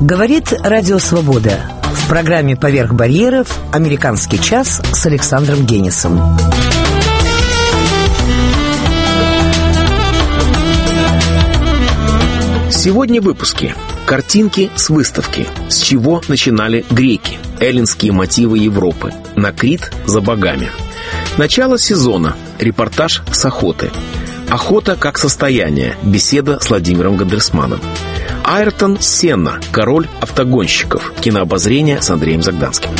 Говорит Радио Свобода. В программе «Поверх барьеров» «Американский час» с Александром Генисом. Сегодня в выпуске. Картинки с выставки. С чего начинали греки? Эллинские мотивы Европы. На Крит за богами. Начало сезона. Репортаж с охоты. Охота как состояние. Беседа с Владимиром Гандерсманом. Айртон Сенна. Король автогонщиков. Кинообозрение с Андреем Загданским.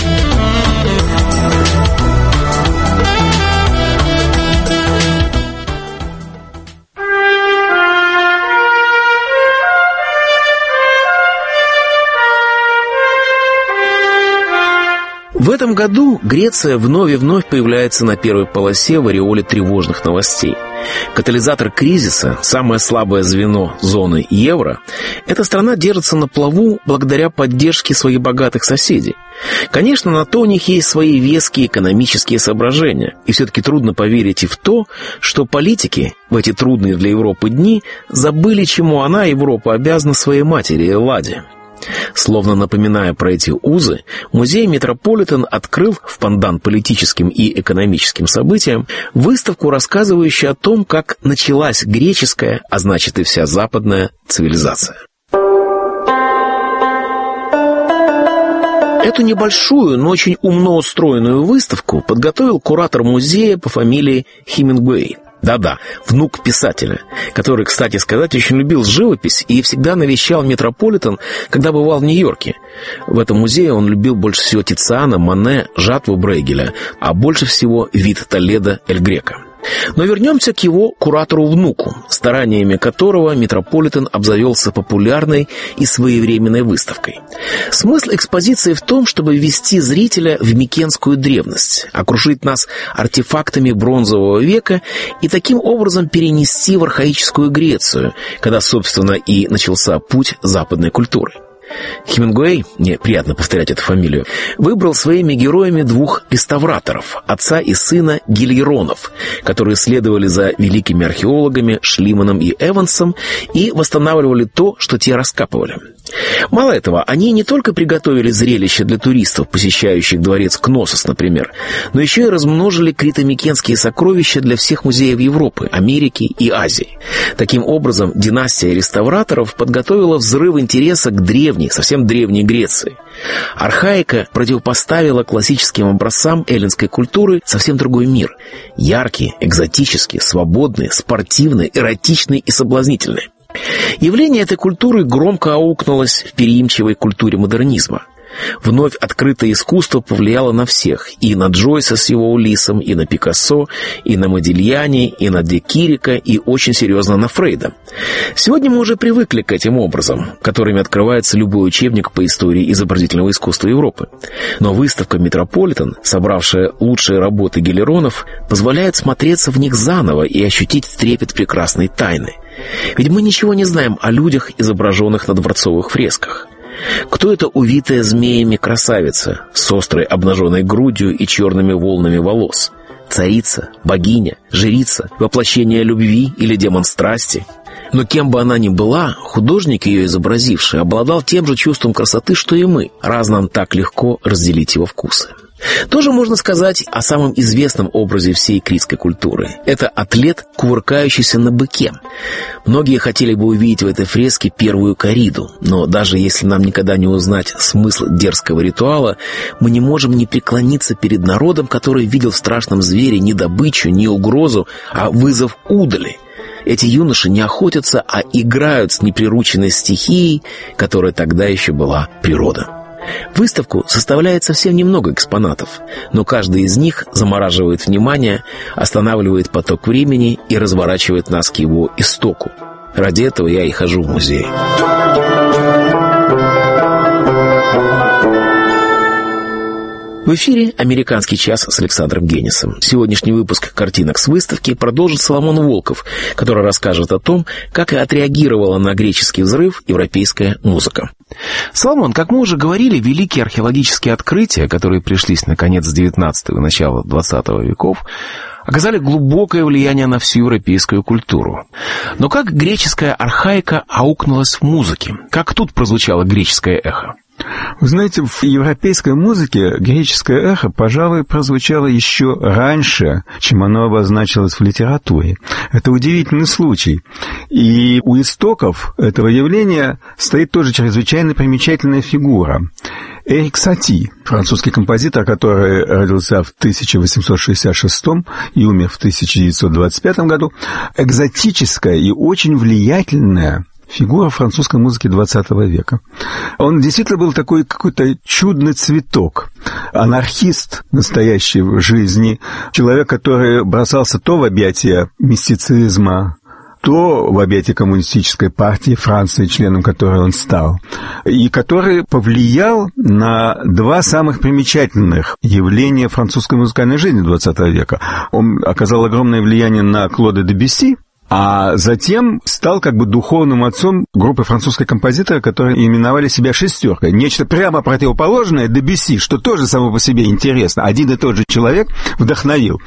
В этом году Греция вновь и вновь появляется на первой полосе в ореоле тревожных новостей. Катализатор кризиса, самое слабое звено зоны евро, эта страна держится на плаву благодаря поддержке своих богатых соседей. Конечно, на то у них есть свои веские экономические соображения, и все-таки трудно поверить и в то, что политики в эти трудные для Европы дни забыли, чему она, Европа, обязана своей матери Элладе. Словно напоминая про эти узы, музей Метрополитен открыл, в пандан политическим и экономическим событиям, выставку, рассказывающую о том, как началась греческая, а значит и вся западная цивилизация. Эту небольшую, но очень умно устроенную выставку подготовил куратор музея по фамилии Хемингуэй. Да-да, внук писателя, который, кстати сказать, очень любил живопись и всегда навещал Метрополитен, когда бывал в Нью-Йорке. В этом музее он любил больше всего Тициана, Мане, жатву Брейгеля, а больше всего вид Толедо Эль Греко. Но вернемся к его куратору-внуку, стараниями которого Метрополитен обзавелся популярной и своевременной выставкой. Смысл экспозиции в том, чтобы ввести зрителя в микенскую древность, окружить нас артефактами бронзового века и таким образом перенести в архаическую Грецию, когда, собственно, и начался путь западной культуры. Хемингуэй, мне приятно повторять эту фамилию, выбрал своими героями двух реставраторов, отца и сына Гильеронов, которые следовали за великими археологами Шлиманом и Эвансом и восстанавливали то, что те раскапывали. Мало этого, они не только приготовили зрелище для туристов, посещающих дворец Кносос, например, но еще и размножили крито-микенские сокровища для всех музеев Европы, Америки и Азии. Таким образом, династия реставраторов подготовила взрыв интереса к древней, совсем древней Греции. Архаика противопоставила классическим образцам эллинской культуры совсем другой мир. Яркий, экзотический, свободный, спортивный, эротичный и соблазнительный. Явление этой культуры громко аукнулось в переимчивой культуре модернизма. Вновь открытое искусство повлияло на всех, и на Джойса с его Улиссом, и на Пикассо, и на Модильяни, и на де Кирика, и очень серьезно на Фрейда. Сегодня мы уже привыкли к этим образам, которыми открывается любой учебник по истории изобразительного искусства Европы. Но выставка Метрополитен, собравшая лучшие работы Гильеронов, позволяет смотреться в них заново и ощутить трепет прекрасной тайны. Ведь мы ничего не знаем о людях, изображенных на дворцовых фресках. Кто эта увитая змеями красавица с острой обнаженной грудью и черными волнами волос? Царица, богиня, жрица, воплощение любви или демон страсти? Но кем бы она ни была, художник, ее изобразивший, обладал тем же чувством красоты, что и мы, раз нам так легко разделить его вкусы. Тоже можно сказать о самом известном образе всей критской культуры. Это атлет, кувыркающийся на быке. Многие хотели бы увидеть в этой фреске первую корриду, но даже если нам никогда не узнать смысл дерзкого ритуала, мы не можем не преклониться перед народом, который видел в страшном звере не добычу, не угрозу, а вызов удали. Эти юноши не охотятся, а играют с неприрученной стихией, которая тогда еще была природа. Выставку составляет совсем немного экспонатов, но каждый из них замораживает внимание, останавливает поток времени и разворачивает нас к его истоку. Ради этого я и хожу в музей. В эфире «Американский час» с Александром Генисом. Сегодняшний выпуск «Картинок с выставки» продолжит Соломон Волков, который расскажет о том, как отреагировала на греческий взрыв европейская музыка. Соломон, как мы уже говорили, великие археологические открытия, которые пришлись на конец XIX и начало XX веков, оказали глубокое влияние на всю европейскую культуру. Но как греческая архаика аукнулась в музыке? Как тут прозвучало греческое эхо? Вы знаете, в европейской музыке греческое эхо, пожалуй, прозвучало еще раньше, чем оно обозначилось в литературе. Это удивительный случай. И у истоков этого явления стоит тоже чрезвычайно примечательная фигура. Эрик Сати, французский композитор, который родился в 1866 и умер в 1925 году, экзотическая и очень влиятельная фигура французской музыки XX века. Он действительно был такой какой-то чудный цветок, анархист настоящий в жизни, человек, который бросался то в объятия мистицизма, то в объятия коммунистической партии Франции, членом которой он стал, и который повлиял на два самых примечательных явления французской музыкальной жизни XX века. Он оказал огромное влияние на Клода Дебюсси, а затем стал как бы духовным отцом группы французских композиторов, которые именовали себя «шестеркой». Нечто прямо противоположное Дебюсси, что тоже само по себе интересно. Один и тот же человек вдохновил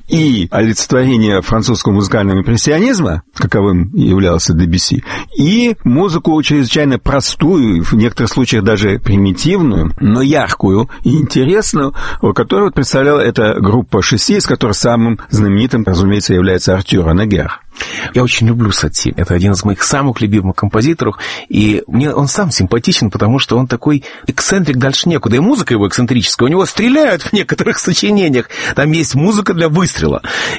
и олицетворение французского музыкального импрессионизма, каковым являлся Дебюсси, и музыку чрезвычайно простую, в некоторых случаях даже примитивную, но яркую и интересную, которую представляла эта группа «Шести», из которой самым знаменитым, разумеется, является Артюр Анагер. Я очень люблю Сати. Это один из моих самых любимых композиторов. И мне он сам симпатичен, потому что он такой эксцентрик дальше некуда. И музыка его эксцентрическая. У него стреляют в некоторых сочинениях. Там есть музыка для выстрела.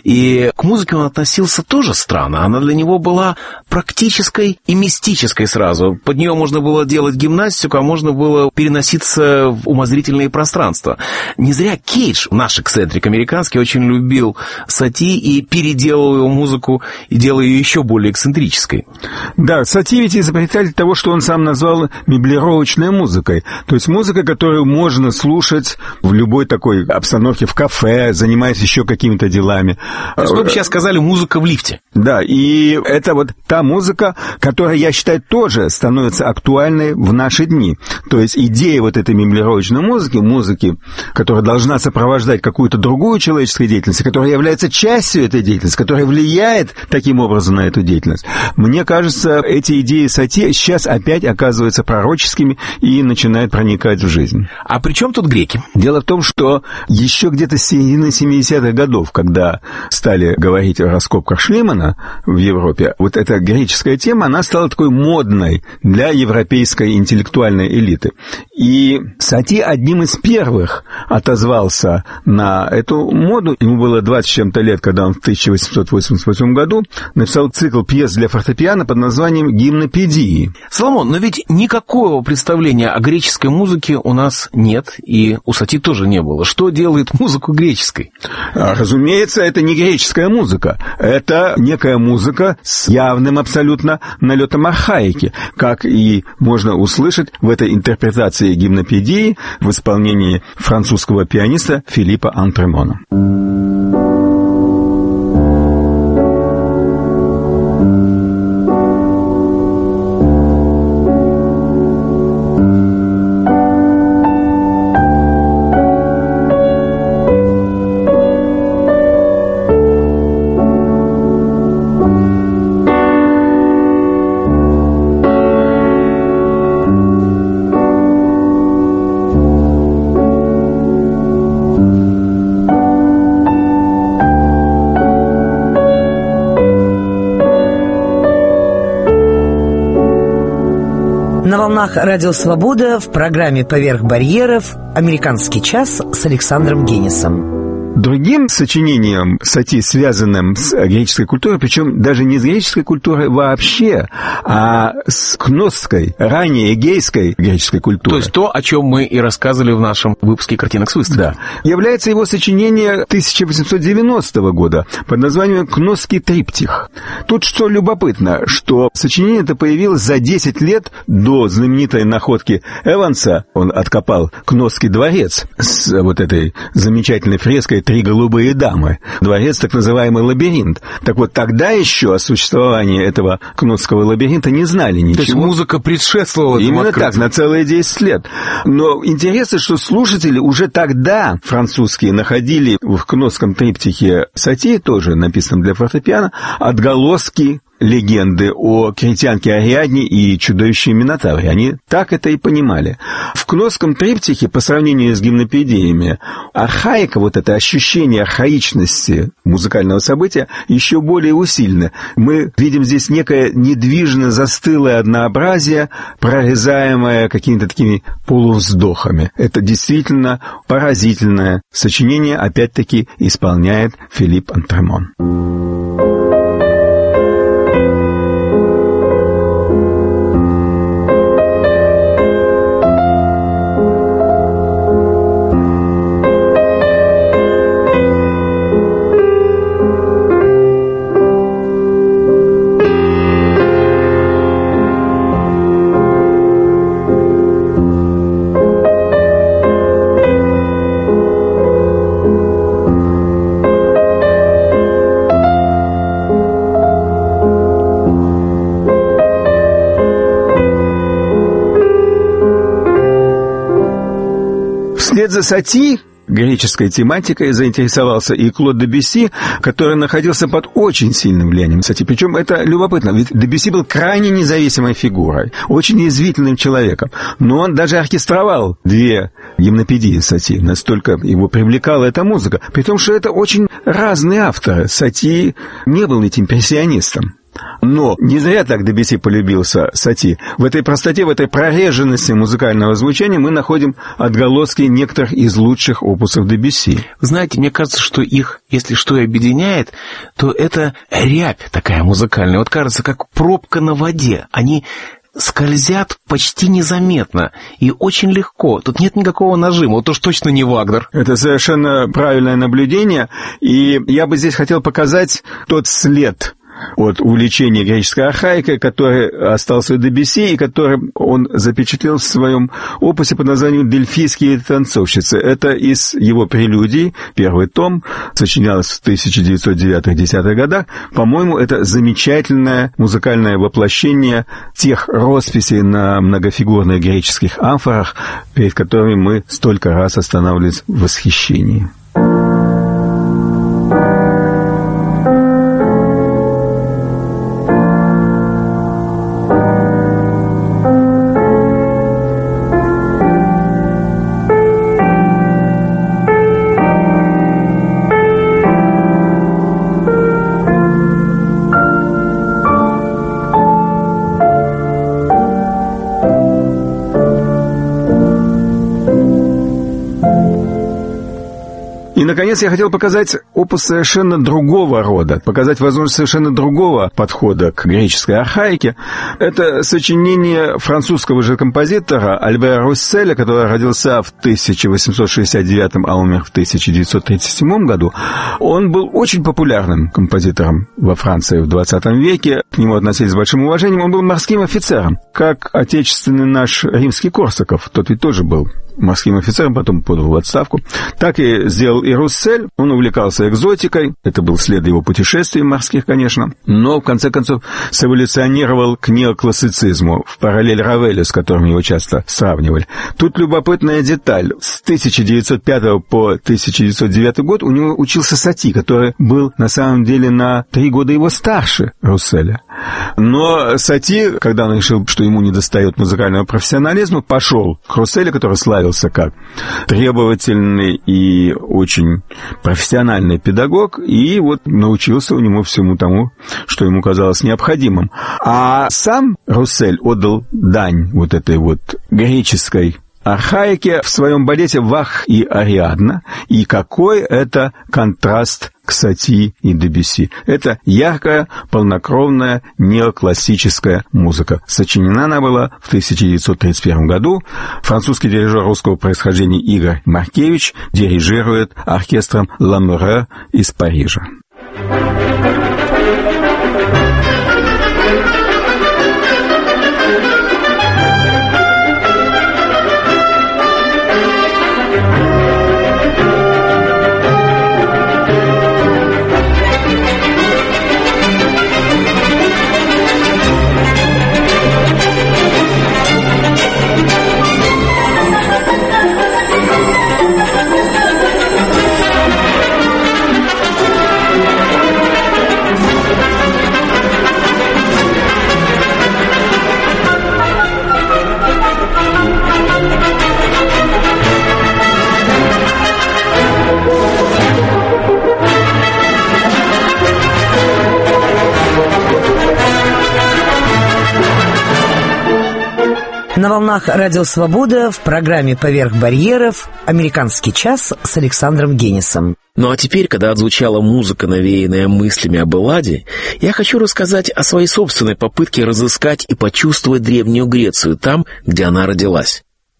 И к музыке он относился тоже странно. Она для него была практической и мистической сразу. Под нее можно было делать гимнастику, а можно было переноситься в умозрительные пространства. Не зря Кейдж, наш эксцентрик американский, очень любил Сати и переделал его музыку и делая ее еще более эксцентрической. Да, Сати ведь изобретатель того, что он сам назвал меблировочной музыкой. То есть музыка, которую можно слушать в любой такой обстановке, в кафе, занимаясь еще какими-то делами. То есть мы бы сейчас сказали «музыка в лифте». Да, и это вот та музыка, которая, я считаю, тоже становится актуальной в наши дни. То есть идея вот этой меблировочной музыки, которая должна сопровождать какую-то другую человеческую деятельность, которая является частью этой деятельности, которая влияет таким образом на эту деятельность. Мне кажется, эти идеи Сати сейчас опять оказываются пророческими и начинают проникать в жизнь. А при чем тут греки? Дело в том, что еще где-то с середины 70-х годов, когда стали говорить о раскопках Шлимана в Европе, вот эта греческая тема, она стала такой модной для европейской интеллектуальной элиты. И Сати одним из первых отозвался на эту моду. Ему было 20 с чем-то лет, когда он в 1888 году написал цикл пьес для фортепиано под названием «Гимнопедии». Соломон, но ведь никакого представления о греческой музыке у нас нет, и у Сати тоже не было. Что делает музыку греческой? Разумеется, это не греческая музыка. Это некая музыка с явным абсолютно налетом архаики, как и можно услышать в этой интерпретации гимнопедии в исполнении французского пианиста Филиппа Антремона. На волнах Радио Свобода в программе «Поверх барьеров» «Американский час» с Александром Генисом. Другим сочинением Сати, связанным с греческой культурой, причем даже не с греческой культурой вообще, а с кносской, ранее эгейской греческой культурой. То есть то, о чем мы и рассказывали в нашем выпуске «Картинок с выставки». Да. Является его сочинение 1890 года под названием «Кносский триптих». Тут что любопытно, что сочинение это появилось за 10 лет до знаменитой находки Эванса. Он откопал Кносский дворец с вот этой замечательной фреской «Три голубые дамы». Дворец, так называемый лабиринт. Так вот, тогда еще о существовании этого Кносского лабиринта не знали ничего. То есть музыка предшествовала этому Именно открытию. так, на целые 10 лет. Но интересно, что слушатели уже тогда французские находили в Кносском триптихе Сати, тоже написанном для фортепиано, отголоски легенды о критянке Ариадне и чудовище Минотавре. Они так это и понимали. В Кносском триптихе, по сравнению с гимнопедиями, архаика, вот это ощущение архаичности музыкального события, еще более усилено. Мы видим здесь некое недвижно застылое однообразие, прорезаемое какими-то такими полувздохами. Это действительно поразительное сочинение, опять-таки, исполняет Филипп Антремон. Вслед за Сати греческой тематикой заинтересовался и Клод Дебюсси, который находился под очень сильным влиянием Сати. Причем это любопытно, ведь Дебюсси был крайне независимой фигурой, очень язвительным человеком. Но он даже оркестровал 2 гимнопедии Сати, настолько его привлекала эта музыка. При том, что это очень разные авторы. Сати не был ведь импрессионистом. Но не зря так Дебюсси полюбился Сати. В этой простоте, в этой прореженности музыкального звучания мы находим отголоски некоторых из лучших опусов Дебюсси. Знаете, мне кажется, что их, если что и объединяет, то это рябь такая музыкальная. Вот кажется, как пробка на воде. Они скользят почти незаметно и очень легко. Тут нет никакого нажима. Вот уж точно не Вагнер. Это совершенно правильное наблюдение. И я бы здесь хотел показать тот след от увлечения греческой архаикой, который остался у Дебюсси и который он запечатлел в своем опусе под названием «Дельфийские танцовщицы». Это из его прелюдий, первый том, сочинялось в 1909-10-х годах. По-моему, это замечательное музыкальное воплощение тех росписей на многофигурных греческих амфорах, перед которыми мы столько раз останавливались в восхищении. И, наконец, я хотел показать опус совершенно другого рода, показать возможность совершенно другого подхода к греческой архаике. Это сочинение французского же композитора Альбера Русселя, который родился в 1869, а умер в 1937 году. Он был очень популярным композитором во Франции в 20 веке. К нему относились с большим уважением. Он был морским офицером, как отечественный наш римский Корсаков. Тот ведь тоже был морским офицером, потом подал в отставку. Так и сделал и Руссель. Он увлекался экзотикой. Это был след его путешествий морских, конечно. Но, в конце концов, эволюционировал к неоклассицизму, в параллель Равелю, с которым его часто сравнивали. Тут любопытная деталь. С 1905 по 1909 год у него учился Сати, который был, на самом деле, на 3 года его старше Русселя. Но Сати, когда он решил, что ему недостает музыкального профессионализма, пошел к Русселю, который славился как требовательный и очень профессиональный педагог, и вот научился у него всему тому, что ему казалось необходимым. А сам Руссель отдал дань вот этой вот греческой архаики в своем балете «Вах и Ариадна», и какой это контраст к Сати и Дебюсси. Это яркая, полнокровная неоклассическая музыка. Сочинена она была в 1931 году. Французский дирижер русского происхождения Игорь Маркевич дирижирует оркестром «Ламуре» из Парижа. На волнах Радио Свобода в программе «Поверх барьеров» «Американский час» с Александром Генисом. Ну а теперь, когда отзвучала музыка, навеянная мыслями об Элладе, я хочу рассказать о своей собственной попытке разыскать и почувствовать Древнюю Грецию там, где она родилась.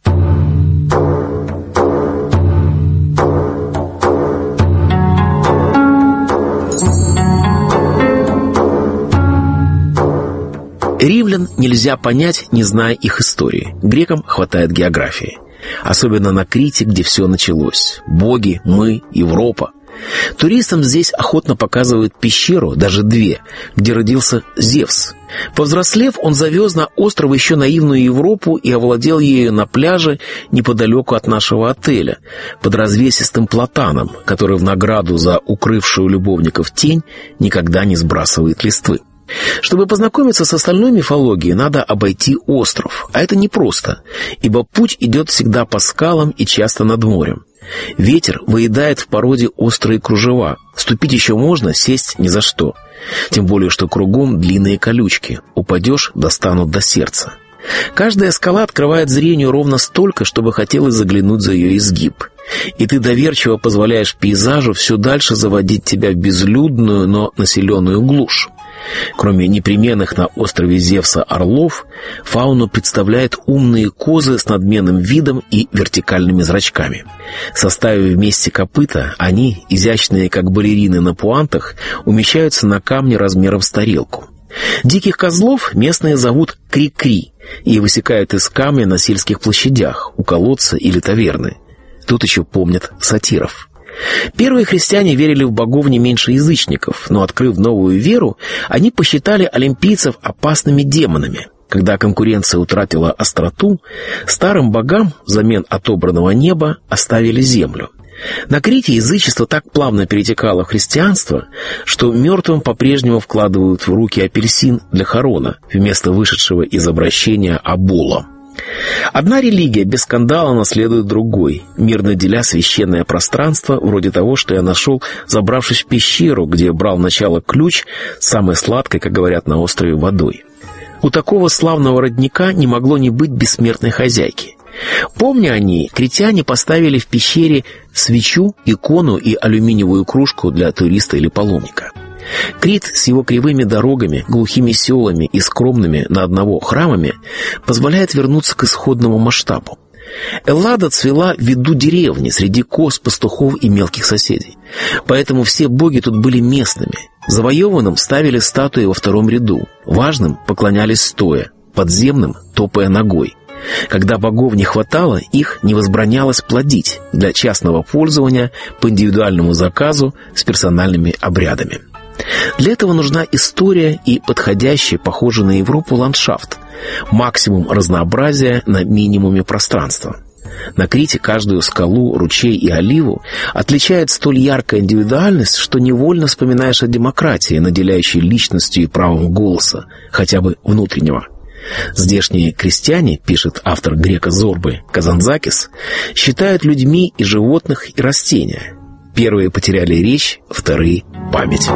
Римлян нельзя понять, не зная их истории. Грекам хватает географии. Особенно на Крите, где все началось. Боги, мы, Европа. Туристам здесь охотно показывают пещеру, даже две, где родился Зевс. Повзрослев, он завез на остров еще наивную Европу и овладел ею на пляже неподалеку от нашего отеля, под развесистым платаном, который в награду за укрывшую любовников тень никогда не сбрасывает листвы. Чтобы познакомиться с остальной мифологией, надо обойти остров, а это непросто, ибо путь идет всегда по скалам и часто над морем. Ветер выедает в породе острые кружева, ступить еще можно, сесть ни за что. Тем более, что кругом длинные колючки, упадешь — достанут до сердца. Каждая скала открывает зрению ровно столько, чтобы хотелось заглянуть за ее изгиб. И ты доверчиво позволяешь пейзажу все дальше заводить тебя в безлюдную, но населенную глушь. Кроме непременных на острове Зевса орлов, фауну представляют умные козы с надменным видом и вертикальными зрачками. Составив вместе копыта, они, изящные как балерины на пуантах, умещаются на камне размером с тарелку. Диких козлов местные зовут кри-кри и высекают из камня на сельских площадях, у колодца или таверны. Тут еще помнят сатиров. Первые христиане верили в богов не меньше язычников, но, открыв новую веру, они посчитали олимпийцев опасными демонами. Когда конкуренция утратила остроту, старым богам взамен отобранного неба оставили землю. На Крите язычество так плавно перетекало в христианство, что мертвым по-прежнему вкладывают в руки апельсин для хорона вместо вышедшего из обращения обола. Одна религия без скандала наследует другой, мирно деля священное пространство, вроде того, что я нашел, забравшись в пещеру, где брал начало ключ с самой сладкой, как говорят на острове, водой. У такого славного родника не могло не быть бессмертной хозяйки. Помня о ней, критяне поставили в пещере свечу, икону и алюминиевую кружку для туриста или паломника. Крит с его кривыми дорогами, глухими селами и скромными на одного храмами позволяет вернуться к исходному масштабу. Эллада цвела в виду деревни, среди коз, пастухов и мелких соседей. Поэтому все боги тут были местными. Завоеванным ставили статуи во втором ряду, важным поклонялись стоя, подземным топая ногой. Когда богов не хватало, их не возбранялось плодить для частного пользования по индивидуальному заказу с персональными обрядами. Для этого нужна история и подходящий, похожий на Европу, ландшафт. Максимум разнообразия на минимуме пространства. На Крите каждую скалу, ручей и оливу отличает столь яркая индивидуальность, что невольно вспоминаешь о демократии, наделяющей личностью и правом голоса, хотя бы внутреннего. Здешние крестьяне, пишет автор грека Зорбы Казанзакис, считают людьми и животных, и растения. Первые потеряли речь, вторые — память.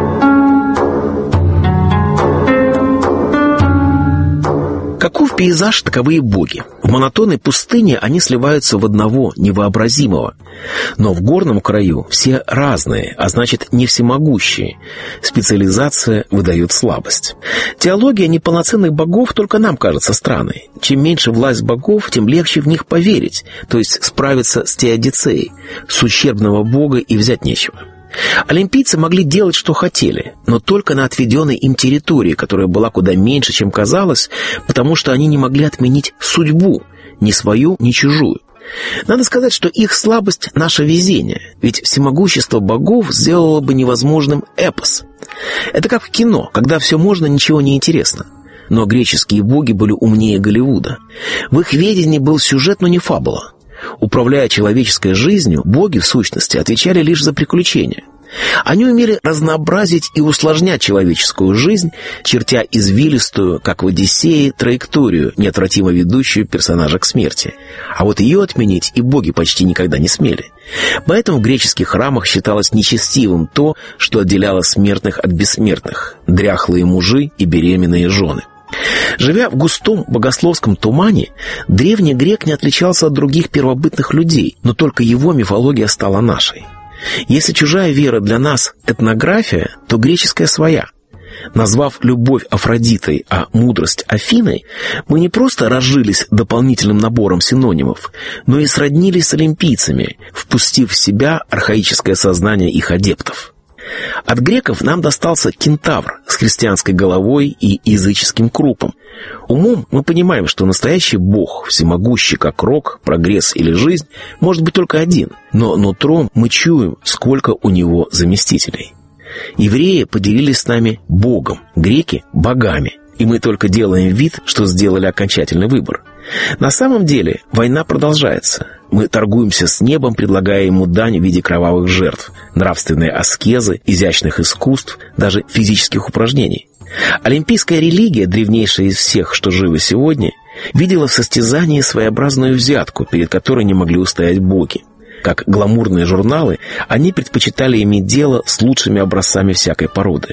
Таков пейзаж, таковы и боги. В монотонной пустыне они сливаются в одного невообразимого. Но в горном краю все разные, а значит не всемогущие. Специализация выдает слабость. Теология неполноценных богов только нам кажется странной. Чем меньше власть богов, тем легче в них поверить, то есть справиться с теодицеей. С ущербного бога и взять нечего. Олимпийцы могли делать, что хотели, но только на отведенной им территории, которая была куда меньше, чем казалось, потому что они не могли отменить судьбу, ни свою, ни чужую. Надо сказать, что их слабость — наше везение, ведь всемогущество богов сделало бы невозможным эпос. Это как в кино, когда все можно, ничего не интересно. Но греческие боги были умнее Голливуда. В их ведении был сюжет, но не фабула. Управляя человеческой жизнью, боги, в сущности, отвечали лишь за приключения. Они умели разнообразить и усложнять человеческую жизнь, чертя извилистую, как в «Одиссее», траекторию, неотвратимо ведущую персонажа к смерти. А вот ее отменить и боги почти никогда не смели. Поэтому в греческих храмах считалось нечестивым то, что отделяло смертных от бессмертных – дряхлые мужи и беременные жены. Живя в густом богословском тумане, древний грек не отличался от других первобытных людей, но только его мифология стала нашей. Если чужая вера для нас – этнография, то греческая своя. Назвав любовь Афродитой, а мудрость Афиной, мы не просто разжились дополнительным набором синонимов, но и сроднились с олимпийцами, впустив в себя архаическое сознание их адептов. От греков нам достался кентавр с христианской головой и языческим крупом. Умом мы понимаем, что настоящий бог, всемогущий как рок, прогресс или жизнь, может быть только один, но нутром мы чуем, сколько у него заместителей. Евреи поделились с нами богом, греки – богами, и мы только делаем вид, что сделали окончательный выбор. На самом деле война продолжается. Мы торгуемся с небом, предлагая ему дань в виде кровавых жертв, нравственной аскезы, изящных искусств, даже физических упражнений. Олимпийская религия, древнейшая из всех, что живы сегодня, видела в состязании своеобразную взятку, перед которой не могли устоять боги. Как гламурные журналы, они предпочитали иметь дело с лучшими образцами всякой породы.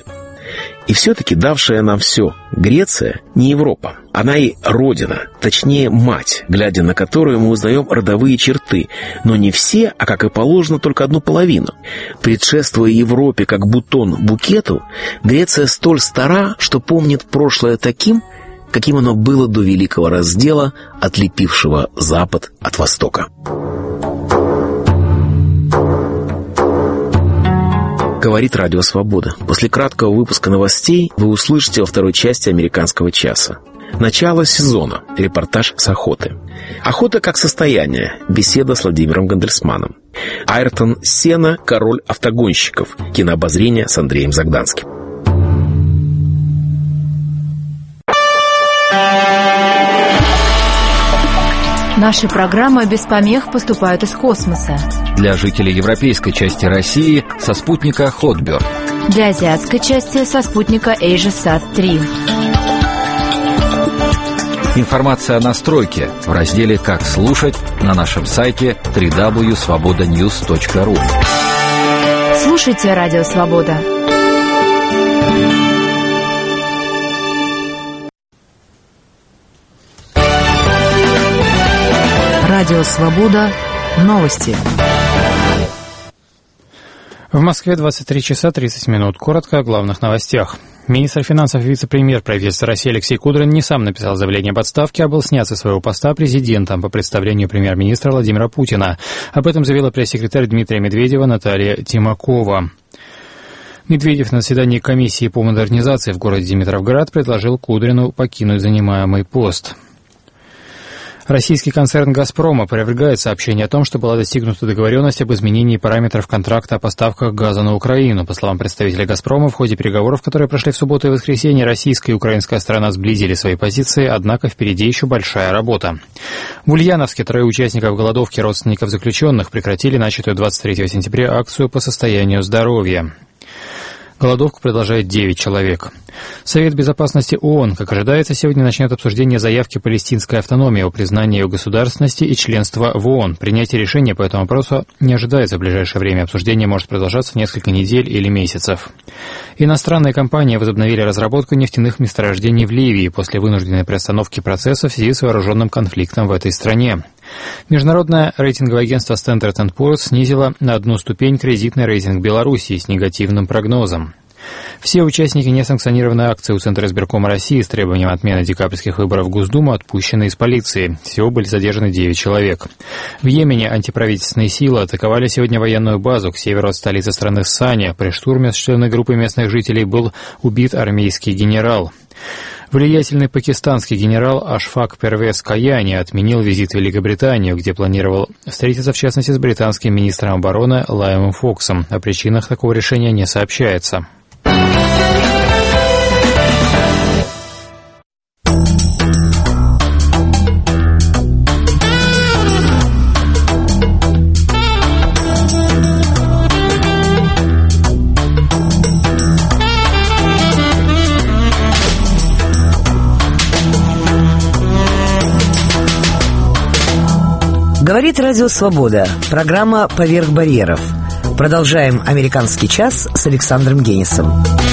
И все-таки давшая нам все Греция не Европа. Она и родина, точнее мать, глядя на которую мы узнаем родовые черты, но не все, а как и положено, только одну половину. Предшествуя Европе как бутон букету, Греция столь стара, что помнит прошлое таким, каким оно было до великого раздела, отлепившего Запад от Востока. Говорит Радио Свобода. После краткого выпуска новостей вы услышите во второй части «Американского часа». Начало сезона. Репортаж с охоты. Охота как состояние. Беседа с Владимиром Гандельсманом. Айртон Сенна, король автогонщиков. Кинообозрение с Андреем Загданским. Наши программы без помех поступают из космоса. Для жителей европейской части России со спутника Hotbird. Для азиатской части со спутника AsiaSat-3. Информация о настройке в разделе «Как слушать» на нашем сайте www.svobodanews.ru. Слушайте Радио Свобода. Радио Свобода. Новости. В Москве 23 часа 30 минут. Коротко о главных новостях. Министр финансов и вице-премьер правительства России Алексей Кудрин не сам написал заявление об отставке, а был снят со своего поста президентом по представлению премьер-министра Владимира Путина. Об этом заявила пресс-секретарь Дмитрия Медведева Наталья Тимакова. Медведев на заседании комиссии по модернизации в городе Димитровград предложил Кудрину покинуть занимаемый пост. Российский концерн «Газпром» опровергает сообщение о том, что была достигнута договоренность об изменении параметров контракта о поставках газа на Украину. По словам представителя «Газпрома», в ходе переговоров, которые прошли в субботу и воскресенье, российская и украинская сторона сблизили свои позиции, однако впереди еще большая работа. В Ульяновске 3 участников голодовки родственников заключенных прекратили начатую 23 сентября акцию по состоянию здоровья. Голодовку продолжает 9 человек. Совет Безопасности ООН, как ожидается, сегодня начнет обсуждение заявки палестинской автономии о признании ее государственности и членства в ООН. Принятие решения по этому вопросу не ожидается в ближайшее время. Обсуждение может продолжаться несколько недель или месяцев. Иностранные компании возобновили разработку нефтяных месторождений в Ливии после вынужденной приостановки процесса в связи с вооруженным конфликтом в этой стране. Международное рейтинговое агентство Standard & Poor's снизило на одну ступень кредитный рейтинг Белоруссии с негативным прогнозом. Все участники несанкционированной акции у Центра избиркома России с требованием отмены декабрьских выборов в Госдуму отпущены из полиции. Всего были задержаны 9 человек. В Йемене антиправительственные силы атаковали сегодня военную базу к северу от столицы страны Сане. При штурме осуществленной группой местных жителей был убит армейский генерал. Влиятельный пакистанский генерал Ашфак Первез Каяни отменил визит в Великобританию, где планировал встретиться, в частности, с британским министром обороны Лаймом Фоксом. О причинах такого решения не сообщается. Говорит Радио Свобода. Программа «Поверх барьеров». Продолжаем «Американский час» с Александром Генисом.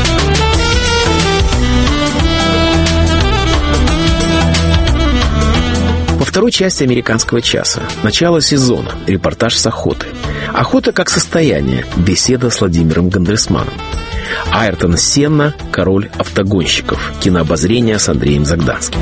Во второй части «Американского часа» начало сезона, репортаж с охоты. Охота как состояние, беседа с Владимиром Гандерсманом. Айртон Сенна, король автогонщиков. Кинообозрение с Андреем Загданским.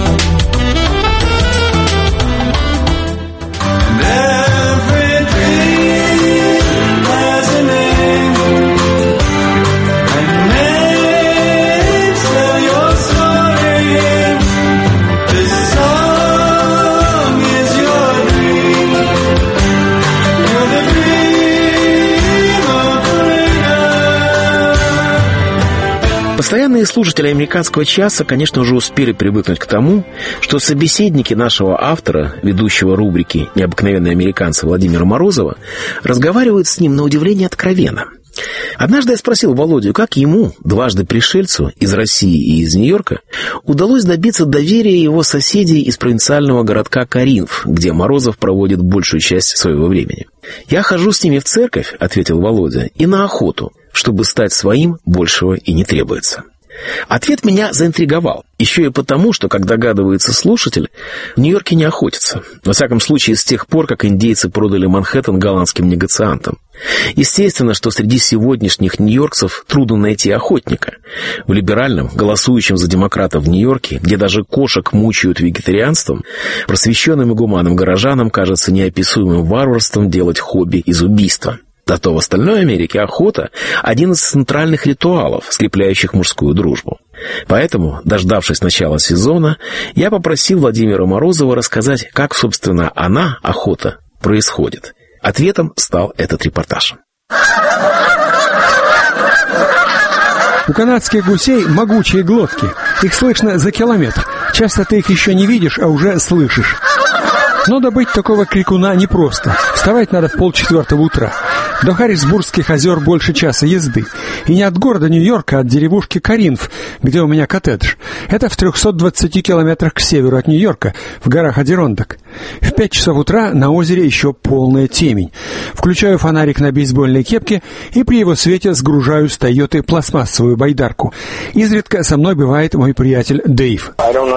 Постоянные слушатели «Американского часа», конечно, уже успели привыкнуть к тому, что собеседники нашего автора, ведущего рубрики «Необыкновенные американцы» Владимира Морозова, разговаривают с ним на удивление откровенно. Однажды я спросил Володю, как ему, дважды пришельцу из России и из Нью-Йорка, удалось добиться доверия его соседей из провинциального городка Каринф, где Морозов проводит большую часть своего времени. «Я хожу с ними в церковь», — ответил Володя, — «и на охоту. Чтобы стать своим, большего и не требуется». Ответ меня заинтриговал. Еще и потому, что, как догадывается слушатель, в Нью-Йорке не охотятся. Во всяком случае, с тех пор, как индейцы продали Манхэттен голландским негациантам. Естественно, что среди сегодняшних нью-йоркцев трудно найти охотника. В либеральном, голосующем за демократов в Нью-Йорке, где даже кошек мучают вегетарианством, просвещенным и гуманным горожанам кажется неописуемым варварством делать хобби из убийства. Зато в остальной Америке охота – один из центральных ритуалов, скрепляющих мужскую дружбу. Поэтому, дождавшись начала сезона, я попросил Владимира Морозова рассказать, как, собственно, она, охота, происходит. Ответом стал этот репортаж. У канадских гусей могучие глотки. Их слышно за километр. Часто ты их еще не видишь, а уже слышишь. Но добыть такого крикуна непросто. Вставать надо в 3:30 утра. До Харрисбургских озер больше часа езды. И не от города Нью-Йорка, а от деревушки Каринф, где у меня коттедж. Это в 320 километрах к северу от Нью-Йорка, в горах Адирондак. В 5 часов утра на озере еще полная темень. Включаю фонарик на бейсбольной кепке и при его свете сгружаю с Тойоты пластмассовую байдарку. Изредка со мной бывает мой приятель Дэйв.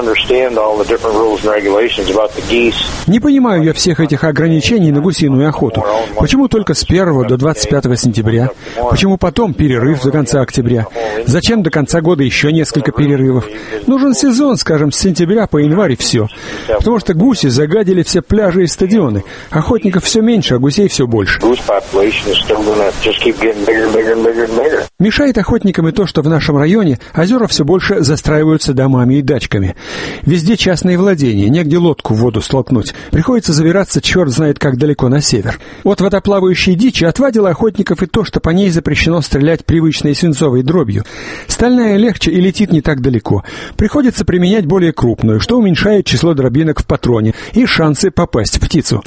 Не понимаю я всех этих ограничений на гусиную охоту. Почему только с 1 до 25 сентября? Почему потом перерыв до конца октября? Зачем до конца года еще несколько перерывов? Нужен сезон, скажем, с сентября по январь и все. Потому что гуси загадили все пляжи и стадионы. Охотников все меньше, а гусей все больше. Мешает охотникам и то, что в нашем районе озера все больше застраиваются домами и дачками. Везде частные владения, негде лодку в воду столкнуть. Приходится забираться черт знает как далеко на север. От водоплавающей дичи отвадило охотников и то, что по ней запрещено стрелять привычной свинцовой дробью. Стальная легче и летит не так далеко. Приходится применять более крупную, что уменьшает число дробинок в патроне и шансы попасть в птицу.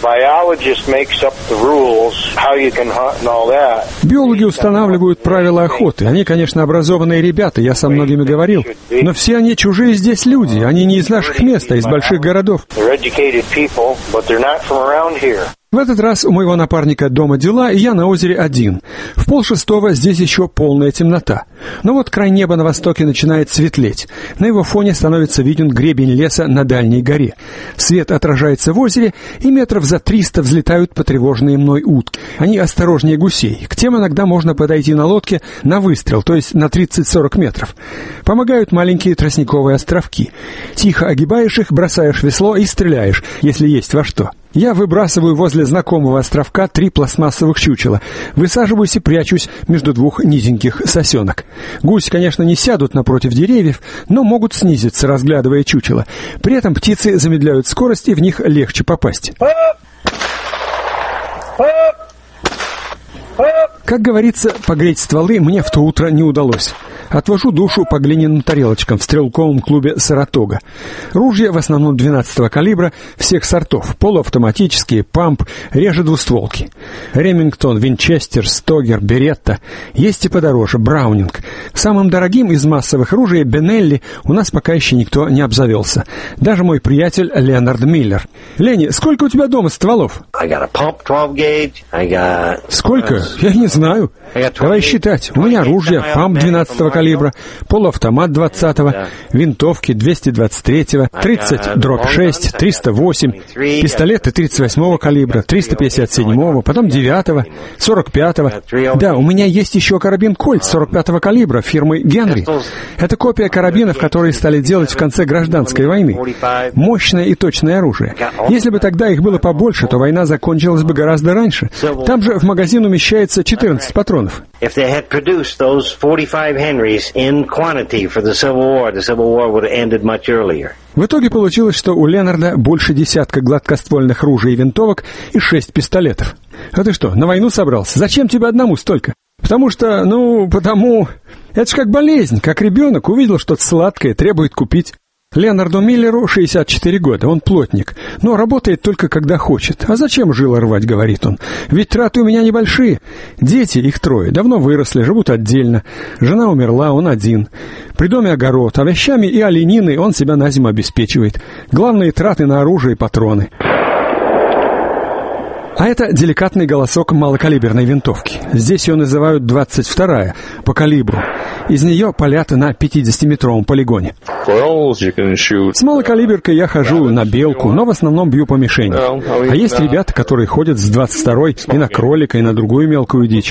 Биологи устанавливают правила охоты. Они, конечно, образованные ребята, я со многими говорил. Но все они чужие здесь люди. Они не из наших мест, а из больших городов. В этот раз у моего напарника дома дела, и я на озере один. В 5:30 здесь еще полная темнота. Но вот край неба на востоке начинает светлеть. На его фоне становится виден гребень леса на дальней горе. Свет отражается в озере, и метров за 300 взлетают потревоженные мной утки. Они осторожнее гусей. К тем иногда можно подойти на лодке на выстрел, то есть на 30-40 метров. Помогают маленькие тростниковые островки. Тихо огибаешь их, бросаешь весло и стреляешь, если есть во что. Я выбрасываю возле знакомого островка 3 пластмассовых чучела, высаживаюсь и прячусь между 2 низеньких сосенок. Гуси, конечно, не сядут напротив деревьев, но могут снизиться, разглядывая чучела. При этом птицы замедляют скорость, и в них легче попасть. Как говорится, погреть стволы мне в то утро не удалось. Отвожу душу по глиняным тарелочкам в стрелковом клубе «Саратога». Ружья в основном 12-го калибра всех сортов. Полуавтоматические, памп, реже двустволки. Ремингтон, Винчестер, Стогер, Беретта. Есть и подороже, Браунинг. Самым дорогим из массовых ружей Бенелли у нас пока еще никто не обзавелся. Даже мой приятель Леонард Миллер. Ленни, сколько у тебя дома стволов? Сколько? Я не знаю. Давай считать. У меня ружья, памп 12-го калибра, полуавтомат 20-го, винтовки 223-го, 30-6, 308, пистолеты 38-го калибра, 357-го, потом 9-го, 45-го. Да, у меня есть еще карабин Кольт 45-го калибра фирмы Генри. Это копия карабинов, которые стали делать в конце гражданской войны. Мощное и точное оружие. Если бы тогда их было побольше, то война закончилась бы гораздо раньше. Там же в магазин умещается 14 патронов. If they had produced those 45 Henrys in quantity for the Civil War would have ended much earlier. В итоге получилось, что у Ленарда больше десятка гладкоствольных ружей и винтовок и 6 пистолетов. А ты что, на войну собрался? Зачем тебе одному столько? Потому... Это ж как болезнь, как ребенок увидел что-то сладкое, требует купить. Леонарду Миллеру 64 года, он плотник, но работает только когда хочет. А зачем жило рвать, говорит он, ведь траты у меня небольшие. Дети, их 3, давно выросли, живут отдельно. Жена умерла, он один. При доме огород, овощами и олениной он себя на зиму обеспечивает. Главные траты на оружие и патроны. А это деликатный голосок малокалиберной винтовки. Здесь ее называют 22-я по калибру. Из нее палят на 50-метровом полигоне. С малокалиберкой я хожу на белку, но в основном бью по мишени. А есть ребята, которые ходят с 22-й и на кролика, и на другую мелкую дичь.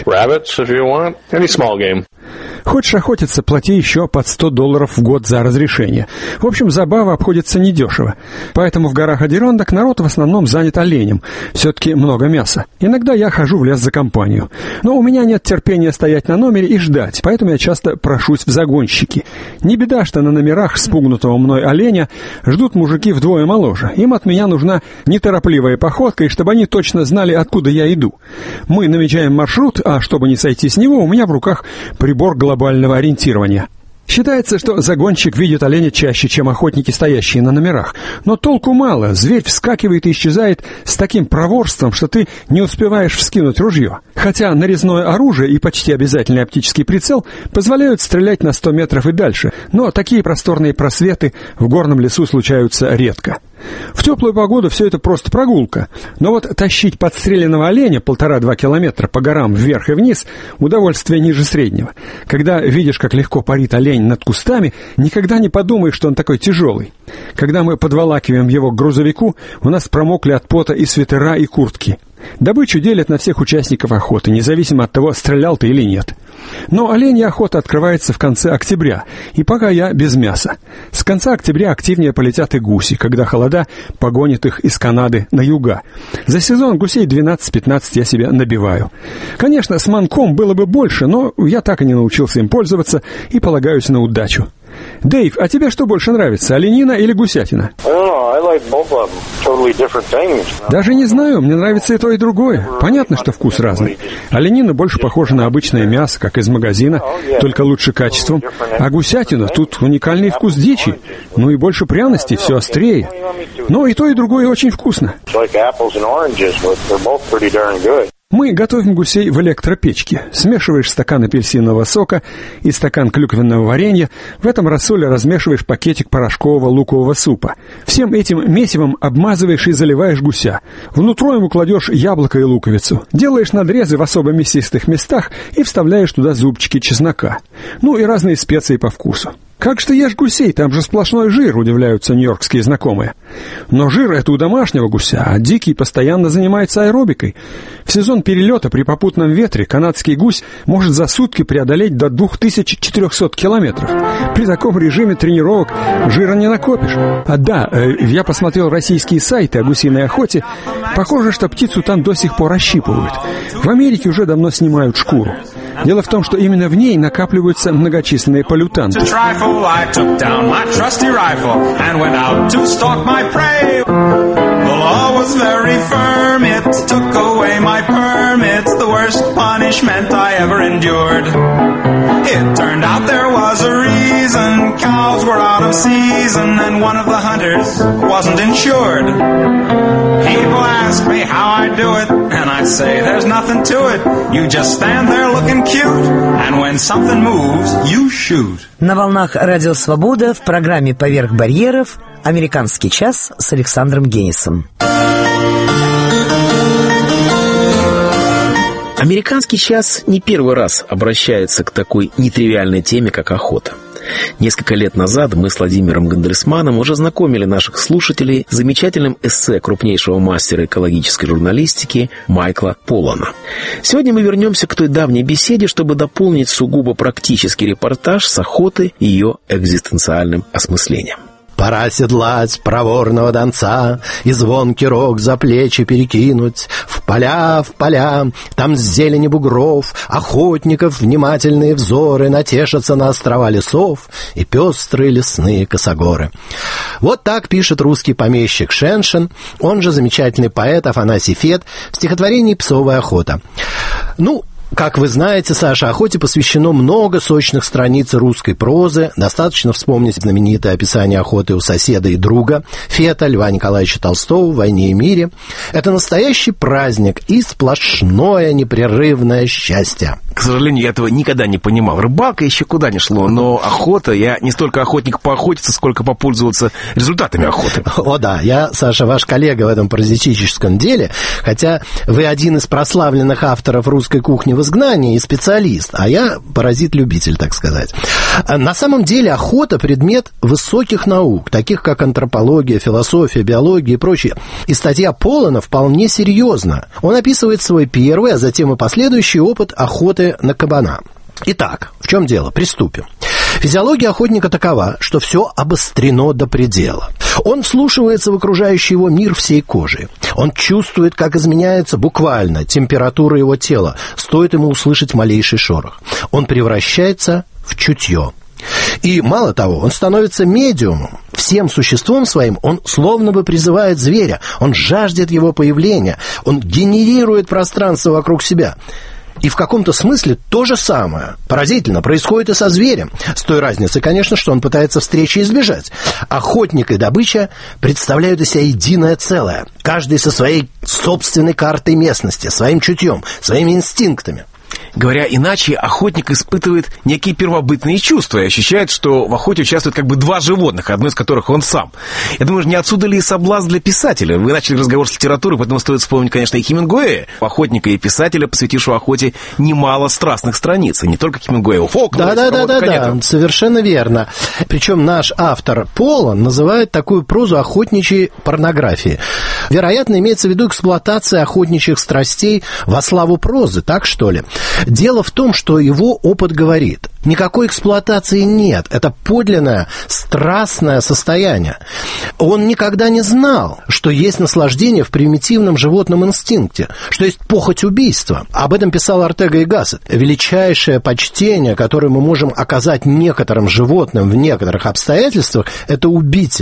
Хочешь охотиться, плати еще под $100 в год за разрешение. В общем, забава обходится недешево. Поэтому в горах Адирондак народ в основном занят оленем. Все-таки много мяса. Иногда я хожу в лес за компанию. Но у меня нет терпения стоять на номере и ждать, поэтому я часто прошусь в загонщики. Не беда, что на номерах спугнутого мной оленя ждут мужики вдвое моложе. Им от меня нужна неторопливая походка, и чтобы они точно знали, откуда я иду. Мы намечаем маршрут, а чтобы не сойти с него, у меня в руках прибор глобального ориентирования. Считается, что загонщик видит оленя чаще, чем охотники, стоящие на номерах. Но толку мало, зверь вскакивает и исчезает с таким проворством, что ты не успеваешь вскинуть ружье. Хотя нарезное оружие и почти обязательный оптический прицел позволяют стрелять на 100 метров и дальше, но такие просторные просветы в горном лесу случаются редко. В теплую погоду все это просто прогулка. Но вот тащить подстреленного оленя 1,5-2 километра по горам вверх и вниз – удовольствие ниже среднего. Когда видишь, как легко парит олень над кустами, никогда не подумаешь, что он такой тяжелый. Когда мы подволакиваем его к грузовику, у нас промокли от пота и свитера, и куртки. Добычу делят на всех участников охоты, независимо от того, стрелял ты или нет. Но оленья охота открывается в конце октября, и пока я без мяса. С конца октября активнее полетят и гуси, когда холода погонят их из Канады на юга. За сезон гусей 12-15 я себе набиваю. Конечно, с манком было бы больше, но я так и не научился им пользоваться и полагаюсь на удачу. Дэйв, а тебе что больше нравится, оленина или гусятина? Даже не знаю, мне нравится и то, и другое. Понятно, что вкус разный. Оленина больше похожа на обычное мясо, как из магазина, только лучше качеством. А гусятина, тут уникальный вкус дичи. Ну и больше пряностей, все острее. Но и то, и другое очень вкусно. Мы готовим гусей в электропечке. Смешиваешь стакан апельсинового сока и стакан клюквенного варенья. В этом рассоле размешиваешь пакетик порошкового лукового супа. Всем этим месивом обмазываешь и заливаешь гуся. Внутрь ему кладешь яблоко и луковицу. Делаешь надрезы в особо мясистых местах и вставляешь туда зубчики чеснока. Ну и разные специи по вкусу. «Как же ты ешь гусей? Там же сплошной жир», — удивляются нью-йоркские знакомые. Но жир — это у домашнего гуся, а дикий постоянно занимается аэробикой. В сезон перелета при попутном ветре канадский гусь может за сутки преодолеть до 2400 километров. При таком режиме тренировок жира не накопишь. Я посмотрел российские сайты о гусиной охоте. Похоже, что птицу там до сих пор ощипывают. В Америке уже давно снимают шкуру. Дело в том, что именно в ней накапливаются многочисленные поллютанты. It turned out there was a reason. Cows were out of season and one of the hunters wasn't insured. People ask me how I do it, and I say there's nothing to it. You just stand there looking cute, and when something moves, you shoot. На волнах Радио Свобода в программе «Поверх барьеров» «Американский час» с Александром Генисом. Американский час не первый раз обращается к такой нетривиальной теме, как охота. Несколько лет назад мы с Владимиром Гандерсманом уже знакомили наших слушателей с замечательным эссе крупнейшего мастера экологической журналистики Майкла Поллана. Сегодня мы вернемся к той давней беседе, чтобы дополнить сугубо практический репортаж с охоты и ее экзистенциальным осмыслением. Пора седлать проворного донца и звонкий рог за плечи перекинуть. В поля, там с зелени бугров охотников внимательные взоры натешатся на острова лесов и пестрые лесные косогоры. Вот так пишет русский помещик Шеншин, он же замечательный поэт Афанасий Фет в стихотворении «Псовая охота». Как вы знаете, Саша, охоте посвящено много сочных страниц русской прозы. Достаточно вспомнить знаменитое описание охоты у соседа и друга Фета, Льва Николаевича Толстого в «Войне и мире». Это настоящий праздник и сплошное непрерывное счастье. К сожалению, я этого никогда не понимал. Рыбалка еще куда ни шло, но охота, я не столько охотник поохотиться, сколько попользоваться результатами охоты. О да, я, Саша, ваш коллега в этом паразитическом деле, хотя вы один из прославленных авторов русской кухни в изгнании и специалист, а я паразит-любитель, так сказать. На самом деле охота — предмет высоких наук, таких как антропология, философия, биология и прочее. И статья Поллана вполне серьезна. Он описывает свой первый, а затем и последующий опыт охоты на кабана. Итак, в чем дело? Приступим. Физиология охотника такова, что все обострено до предела. Он вслушивается в окружающий его мир всей кожей. Он чувствует, как изменяется буквально температура его тела, стоит ему услышать малейший шорох. Он превращается в чутье. И мало того, он становится медиумом. Всем существом своим он словно бы призывает зверя. Он жаждет его появления. Он генерирует пространство вокруг себя. И в каком-то смысле то же самое, поразительно, происходит и со зверем. С той разницей, конечно, что он пытается встречи избежать. Охотник и добыча представляют из себя единое целое. Каждый со своей собственной картой местности, своим чутьем, своими инстинктами. Говоря иначе, охотник испытывает некие первобытные чувства и ощущает, что в охоте участвуют как бы два животных, одно из которых он сам. Я думаю, не отсюда ли и соблазн для писателя? Вы начали разговор с литературой, поэтому стоит вспомнить, конечно, и Хемингуэя, охотника и писателя, посвятившего охоте немало страстных страниц, и не только Хемингуэя, Фолкнера. Да, совершенно верно. Причем наш автор Поллан называет такую прозу охотничьей порнографией. Вероятно, имеется в виду эксплуатация охотничьих страстей во славу прозы, так что ли? Дело в том, что его опыт говорит, никакой эксплуатации нет, это подлинное страстное состояние. Он никогда не знал, что есть наслаждение в примитивном животном инстинкте, что есть похоть убийства. Об этом писал Ортега и Гассет. Величайшее почтение, которое мы можем оказать некоторым животным в некоторых обстоятельствах, это убить их.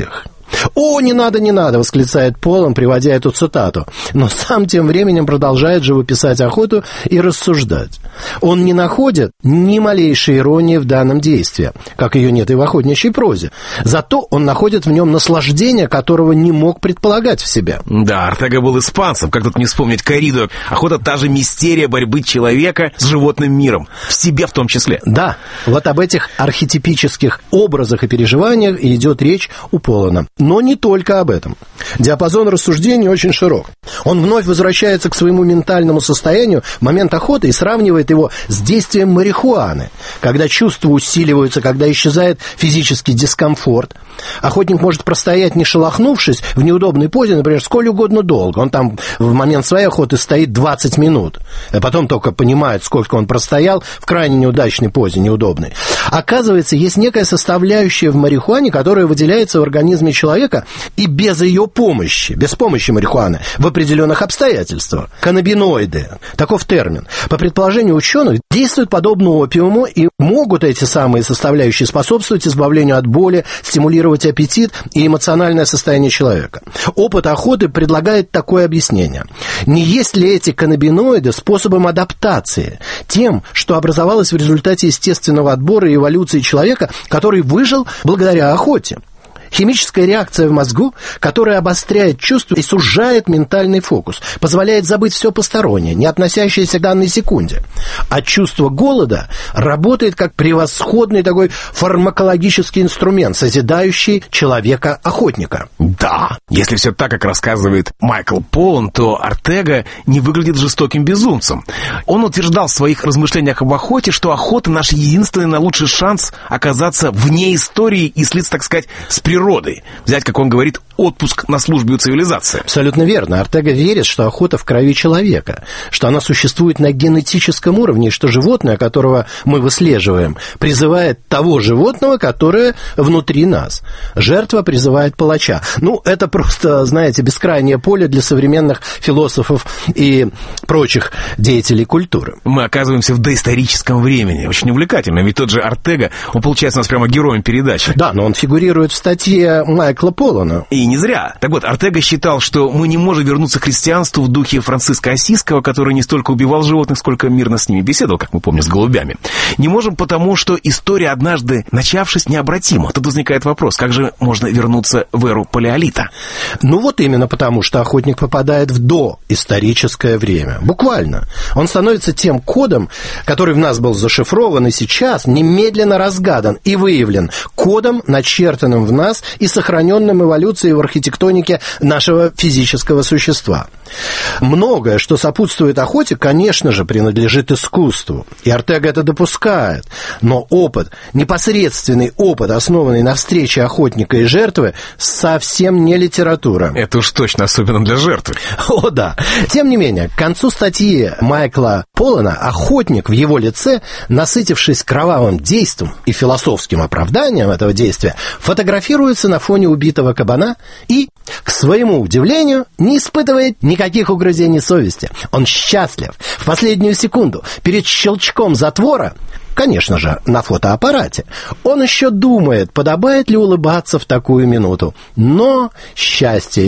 «О, не надо, не надо!» — восклицает Полан, приводя эту цитату. Но сам тем временем продолжает живописать охоту и рассуждать. Он не находит ни малейшей иронии в данном действии, как ее нет и в охотничьей прозе. Зато он находит в нем наслаждение, которого не мог предполагать в себе. Да, Ортега был испанцем, как тут не вспомнить корриду. Охота — та же мистерия борьбы человека с животным миром, в себе в том числе. Да, вот об этих архетипических образах и переживаниях идет речь у Полана. Но не только об этом. Диапазон рассуждений очень широк. Он вновь возвращается к своему ментальному состоянию в момент охоты и сравнивает его с действием марихуаны, когда чувства усиливаются, когда исчезает физический дискомфорт. Охотник может простоять, не шелохнувшись, в неудобной позе, например, сколь угодно долго. Он там в момент своей охоты стоит 20 минут, а потом только понимает, сколько он простоял в крайне неудачной позе, неудобной. Оказывается, есть некая составляющая в марихуане, которая выделяется в организме человека и без ее помощи, без помощи марихуаны, в определенных обстоятельствах. Каннабиноиды, таков термин. По предположению ученых, действуют подобно опиуму и могут эти самые составляющие способствовать избавлению от боли, стимулировать аппетит и эмоциональное состояние человека. Опыт охоты предлагает такое объяснение. Не есть ли эти каннабиноиды способом адаптации, тем, что образовалось в результате естественного отбора и эволюции человека, который выжил благодаря охоте? Химическая реакция в мозгу, которая обостряет чувства и сужает ментальный фокус, позволяет забыть все постороннее, не относящееся к данной секунде. А чувство голода работает как превосходный такой фармакологический инструмент, созидающий человека-охотника. Да, если все так, как рассказывает Майкл Полан, то Ортега не выглядит жестоким безумцем. Он утверждал в своих размышлениях об охоте, что охота — наш единственный наилучший шанс оказаться вне истории и слиться, так сказать, с природой. Взять, как он говорит, отпуск на службе у цивилизации. Абсолютно верно. Ортега верит, что охота в крови человека, что она существует на генетическом уровне, и что животное, которого мы выслеживаем, призывает того животного, которое внутри нас. Жертва призывает палача. Ну, это просто, знаете, бескрайнее поле для современных философов и прочих деятелей культуры. Мы оказываемся в доисторическом времени. Очень увлекательно. Ведь тот же Ортега, он получается у нас прямо героем передачи. Да, но он фигурирует в статье Майкла Полана. И не зря. Так вот, Ортега считал, что мы не можем вернуться к христианству в духе Франциска Ассизского, который не столько убивал животных, сколько мирно с ними беседовал, как мы помним, с голубями. Не можем потому, что история, однажды начавшись, необратима. Тут возникает вопрос, как же можно вернуться в эру палеолита? Ну вот именно потому, что охотник попадает в доисторическое время. Буквально. Он становится тем кодом, который в нас был зашифрован и сейчас немедленно разгадан и выявлен. Кодом, начертанным в нас и сохраненным эволюцией в архитектонике нашего физического существа. Многое, что сопутствует охоте, конечно же, принадлежит искусству. И Ортега это допускает. Но опыт, непосредственный опыт, основанный на встрече охотника и жертвы, совсем не литература. Это уж точно, особенно для жертвы. О, да. Тем не менее, к концу статьи Майкла Полана охотник в его лице, насытившись кровавым действием и философским оправданием этого действия, фотографируется на фоне убитого кабана и, к своему удивлению, не испытывает никаких угрызений совести. Он счастлив. В последнюю секунду, перед щелчком затвора, конечно же, на фотоаппарате, он еще думает, подобает ли улыбаться в такую минуту. Но счастье,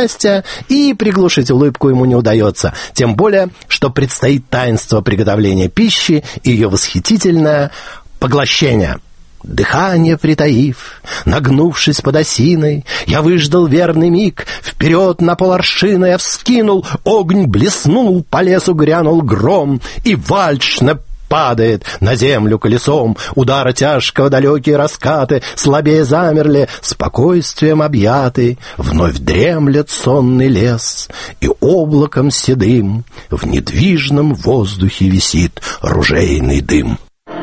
и приглушить улыбку ему не удается. Тем более, что предстоит таинство приготовления пищи и ее восхитительное поглощение. Дыхание притаив, нагнувшись под осиной, я выждал верный миг, вперед на поларшина я вскинул, огонь блеснул, по лесу грянул гром, и вальшно падает на землю колесом, удара тяжкого далекие раскаты слабее замерли, спокойствием объятый, вновь дремлет сонный лес, и облаком седым в недвижном воздухе висит ружейный дым.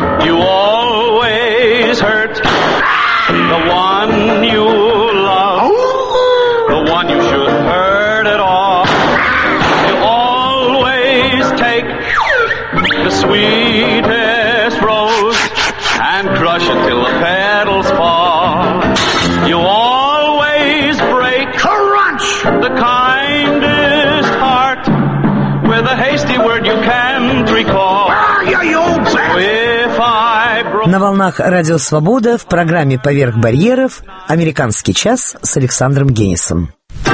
Hurt the one you love, the one you shouldn't hurt at all. You always take the sweetest rose and crush it till the petals fall. You always break the kindest heart with a hasty word you can't recall. So if I На волнах Радио Свобода в программе «Поверх барьеров» «Американский час» с Александром Генисом.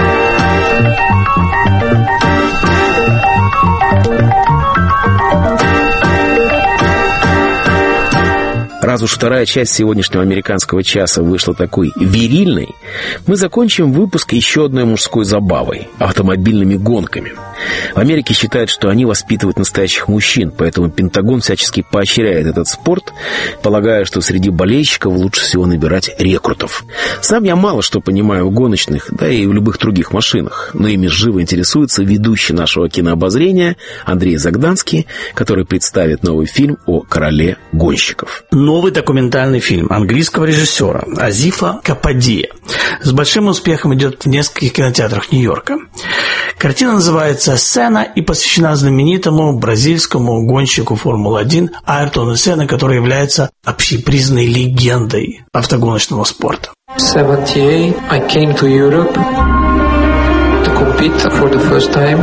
Раз уж вторая часть сегодняшнего американского часа вышла такой вирильной, мы закончим выпуск еще одной мужской забавой – автомобильными гонками. В Америке считают, что они воспитывают настоящих мужчин, поэтому Пентагон всячески поощряет этот спорт, полагая, что среди болельщиков лучше всего набирать рекрутов. Сам я мало что понимаю в гоночных, да и в любых других машинах, но ими живо интересуется ведущий нашего кинообозрения Андрей Загданский, который представит новый фильм о короле гонщиков. Новый документальный фильм английского режиссера Азифа Кападия с большим успехом идет в нескольких кинотеатрах Нью-Йорка. Картина называется «Сенна» и посвящена знаменитому бразильскому гонщику Формулы-1 Айртону Сенна, который является общепризнанной легендой автогоночного спорта. In 1978, I came to Europe to compete for the first time.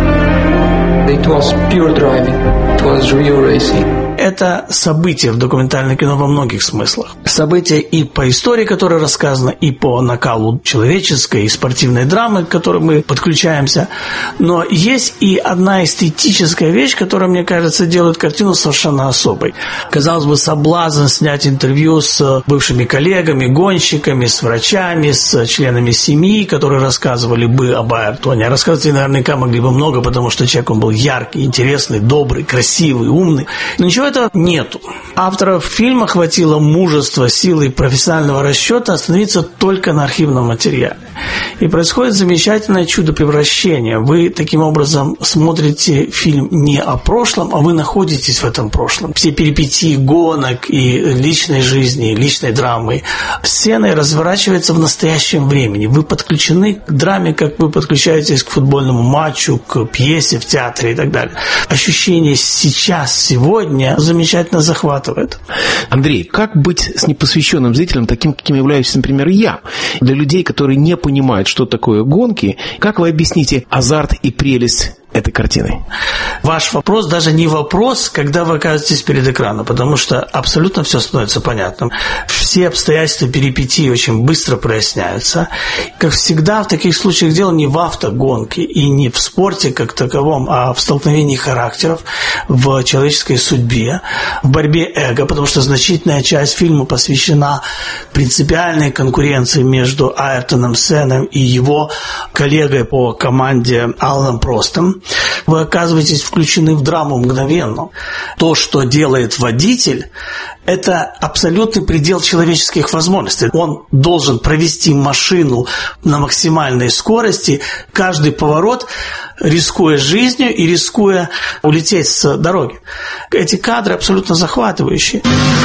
It was pure driving. It was real racing. Это событие в документальном кино во многих смыслах. Событие и по истории, которая рассказана, и по накалу человеческой и спортивной драмы, к которой мы подключаемся. Но есть и одна эстетическая вещь, которая, мне кажется, делает картину совершенно особой. Казалось бы, соблазн снять интервью с бывшими коллегами, гонщиками, с врачами, с членами семьи, которые рассказывали бы об Айртоне. Рассказывать наверняка могли бы много, потому что человек он был яркий, интересный, добрый, красивый, умный. Но ничего этого нету. Авторов фильма хватило мужества, силы и профессионального расчета остановиться только на архивном материале. И происходит замечательное чудо превращения. Вы таким образом смотрите фильм не о прошлом, а вы находитесь в этом прошлом. Все перипетии гонок и личной жизни, и личной драмы сценой разворачивается в настоящем времени. Вы подключены к драме, как вы подключаетесь к футбольному матчу, к пьесе в театре и так далее. Ощущение сейчас, сегодня замечательно захватывает. Андрей, как быть с непосвященным зрителем, таким, каким являюсь, например, я? Для людей, которые не понимают, что такое гонки, как вы объясните азарт и прелесть этой картины? Ваш вопрос даже не вопрос, когда вы оказываетесь перед экраном, потому что абсолютно все становится понятным. Все обстоятельства перипетии очень быстро проясняются. Как всегда, в таких случаях дело не в автогонке и не в спорте как таковом, а в столкновении характеров, в человеческой судьбе, в борьбе эго, потому что значительная часть фильма посвящена принципиальной конкуренции между Айртоном Сенном и его коллегой по команде Аланом Простом. Вы оказываетесь включены в драму мгновенно. То, что делает водитель, это абсолютный предел человеческих возможностей. Он должен провести машину на максимальной скорости, каждый поворот, рискуя жизнью и рискуя улететь с дороги. Эти кадры абсолютно захватывающие.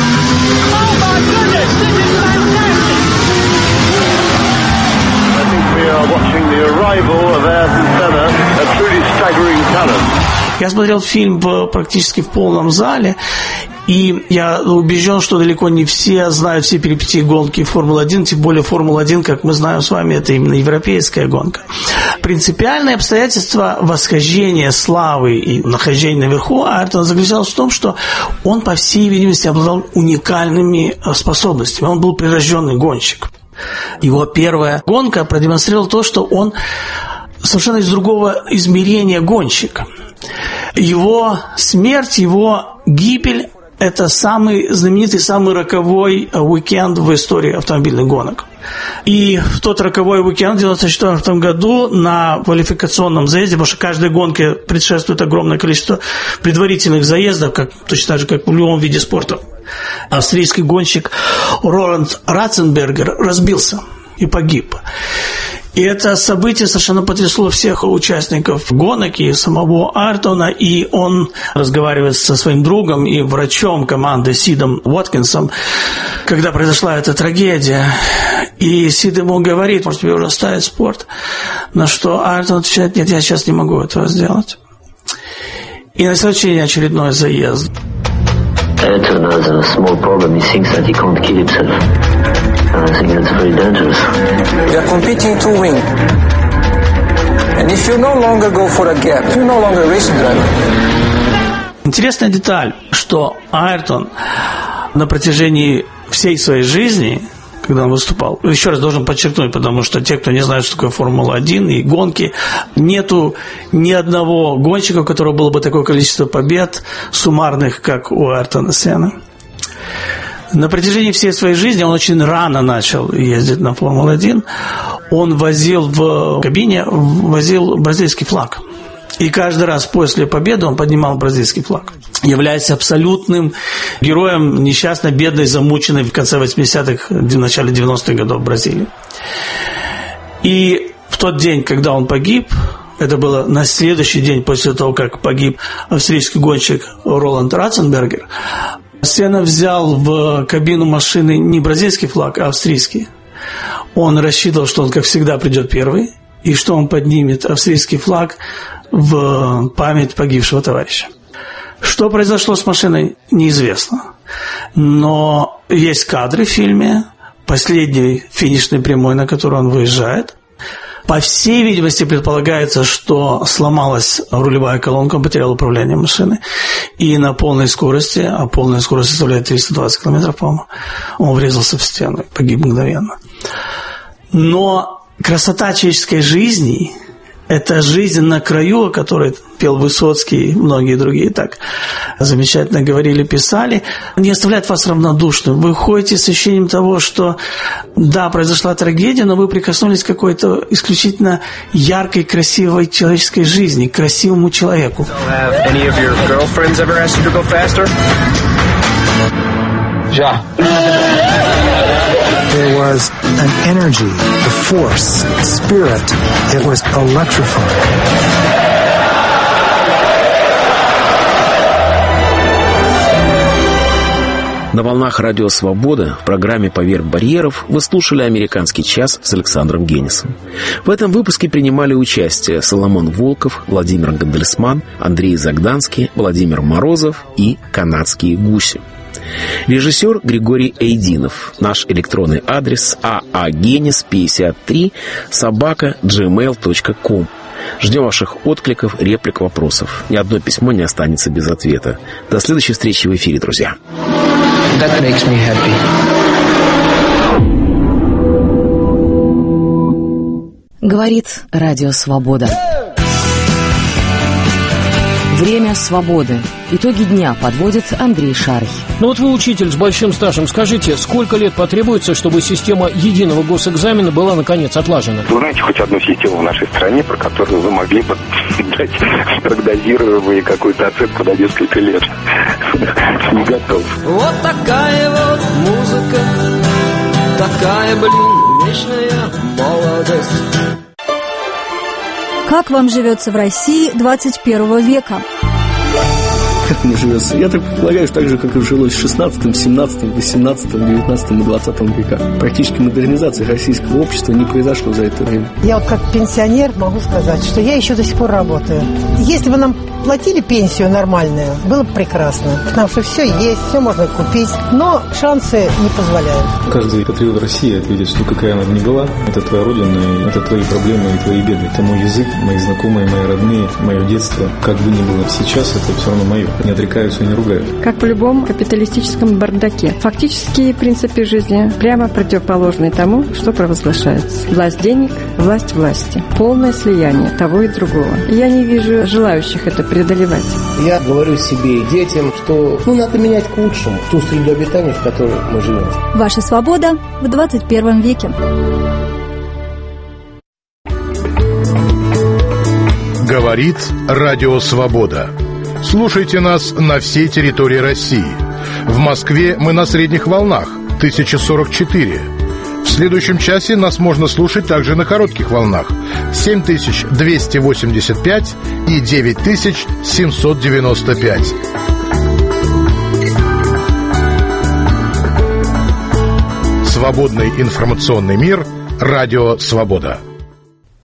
Я смотрел фильм практически в полном зале, и я убежден, что далеко не все знают все перипетии гонки Формулы-1, тем более Формула-1, как мы знаем с вами, это именно европейская гонка. Принципиальное обстоятельство восхождения славы и нахождения наверху Айртона заключалось в том, что он, по всей видимости, обладал уникальными способностями. Он был прирожденный гонщик. Его первая гонка продемонстрировала то, что он совершенно из другого измерения гонщик. Его смерть, его гибель – это самый знаменитый, самый роковой уикенд в истории автомобильных гонок. И в тот роковой уикенд в 1994 году на квалификационном заезде, потому что каждой гонке предшествует огромное количество предварительных заездов, точно так же, как в любом виде спорта, австрийский гонщик Роланд Ратценбергер разбился и погиб. И это событие совершенно потрясло всех участников гонок и самого Айртона, и он разговаривает со своим другом и врачом команды Сидом Уоткинсом, когда произошла эта трагедия. И Сид ему говорит: может, тебе уже оставить спорт? На что Айртон отвечает: нет, я сейчас не могу этого сделать. И на следующий день очередной заезд. Ayrton has a small problem. He thinks that he can't kill himself. And I think that's very dangerous. We are competing to win. And if you no longer go for a gap, you're no longer a racing driver. Интересная деталь, что Айртон на протяжении всей своей жизни, когда он выступал, еще раз должен подчеркнуть, потому что те, кто не знает, что такое Формула-1 и гонки, нету ни одного гонщика, у которого было бы такое количество побед суммарных, как у Айртона Сенны. На протяжении всей своей жизни он очень рано начал ездить на Формулу-1. Он возил в кабине бразильский флаг. И каждый раз после победы он поднимал бразильский флаг, являясь абсолютным героем несчастной, бедной, замученной в конце 80-х, в начале 90-х годов в Бразилии. И в тот день, когда он погиб, это было на следующий день после того, как погиб австрийский гонщик Роланд Ратценбергер, Сенна взял в кабину машины не бразильский флаг, а австрийский. Он рассчитывал, что он, как всегда, придет первый, и что он поднимет австрийский флаг в память погибшего товарища. Что произошло с машиной, неизвестно. Но есть кадры в фильме, последней финишной прямой, на которую он выезжает. По всей видимости, предполагается, что сломалась рулевая колонка, он потерял управление машиной. И на полной скорости, а полная скорость составляет 320 км, по-моему, он врезался в стену, погиб мгновенно. Но красота человеческой жизни – это жизнь на краю, о которой пел Высоцкий и многие другие так замечательно говорили, писали, не оставляет вас равнодушным. Вы ходите с ощущением того, что да, произошла трагедия, но вы прикоснулись к какой-то исключительно яркой, красивой человеческой жизни, к красивому человеку. There was an energy, a force, a spirit. It was electrifying. На волнах Радио Свобода в программе «Поверх барьеров» вы слушали «Американский час» с Александром Генисом. В этом выпуске принимали участие Соломон Волков, Владимир Гандельсман, Андрей Загданский, Владимир Морозов и канадские гуси. Режиссер Григорий Эйдинов. Наш электронный адрес aagenis53@gmail.com. Ждем ваших откликов, реплик, вопросов. Ни одно письмо не останется без ответа. До следующей встречи в эфире, друзья. That makes me happy. Говорит Радио Свобода. Время свободы. Итоги дня подводит Андрей Шарый. Ну вот вы учитель с большим стажем. Скажите, сколько лет потребуется, чтобы система единого госэкзамена была наконец отлажена? Вы знаете хоть одну систему в нашей стране, про которую вы могли бы дать прогнозируемую какую-то оценку на несколько лет? Не готов. Вот такая вот музыка, такая, вечная молодость. Как вам живется в России 21 века? Как мне живется? Я так полагаю, что так же, как и жилось в 16, 17, 18, 19 и 20 веках. Практически модернизация российского общества не произошла за это время. Я вот как пенсионер могу сказать, что я еще до сих пор работаю. Если бы нам платили пенсию нормальную, было бы прекрасно. Потому что все есть, все можно купить, но шансы не позволяют. Каждый патриот России ответит, что какая она бы ни была, это твоя родина, и это твои проблемы и твои беды. Это мой язык, мои знакомые, мои родные, мое детство. Как бы ни было сейчас, это все равно мое. Не отрекаются и не ругают. Как в любом капиталистическом бардаке. Фактические принципы жизни прямо противоположны тому, что провозглашается. Власть денег, власть власти. Полное слияние того и другого. Я не вижу желающих это преодолевать. Я говорю себе и детям, что надо менять к лучшему ту среду обитания, в которой мы живем. Ваша свобода в 21 веке. Говорит Радио Свобода. Слушайте нас на всей территории России. В Москве мы на средних волнах 1044. В следующем часе нас можно слушать также на коротких волнах 7285 и 9795. Свободный информационный мир. Радио Свобода.